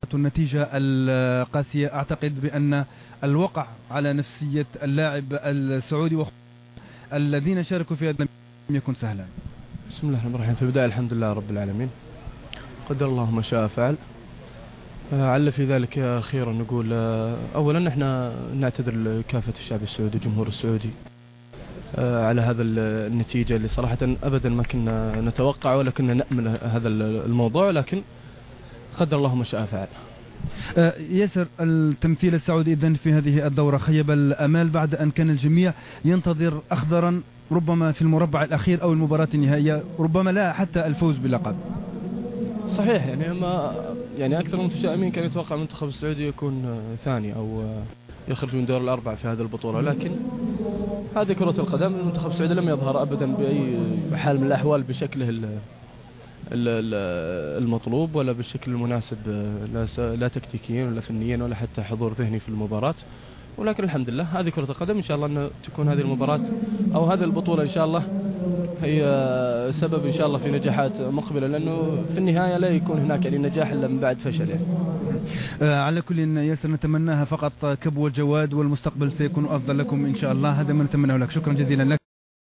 النتيجة القاسية، أعتقد بأن الوقع على نفسية اللاعب السعودي الذين شاركوا في هذا لم يكن سهلا. بسم الله الرحمن الرحيم. في البداية الحمد لله رب العالمين، قدر الله ما شاء فعل. عل في ذلك أخيرا نقول أولا احنا نعتذر لكافة الشعب السعودي والجمهور السعودي على هذا النتيجة اللي صراحة أبدا ما كنا نتوقع ولا كنا نأمل هذا الموضوع، لكن قدر الله ما شاء فعل. ياسر، التمثيل السعودي إذن في هذه الدورة خيب الأمال بعد أن كان الجميع ينتظر أخضرا ربما في المربع الأخير أو المباراة النهائية، ربما لا حتى الفوز باللقب. صحيح، يعني أكثر المتشائمين كان يتوقع المنتخب السعودي يكون ثاني أو يخرج من دور الأربعة في هذه البطولة، لكن هذه كرة القدم. المنتخب السعودي لم يظهر أبدا بأي حال من الأحوال بشكله المطلوب ولا بالشكل المناسب، لا تكتيكيا ولا فنيا ولا حتى حضور ذهني في المباراة، ولكن الحمد لله هذه كرة القدم. إن شاء الله أن تكون هذه المباراة أو هذه البطولة إن شاء الله هي سبب إن شاء الله في نجاحات مقبلة، لأنه في النهاية لا يكون هناك نجاح إلا من بعد فشل على كل ياسر نتمناها فقط كبوة جواد، والمستقبل سيكون أفضل لكم إن شاء الله. هذا ما نتمناه لك. شكرا جزيلا لك.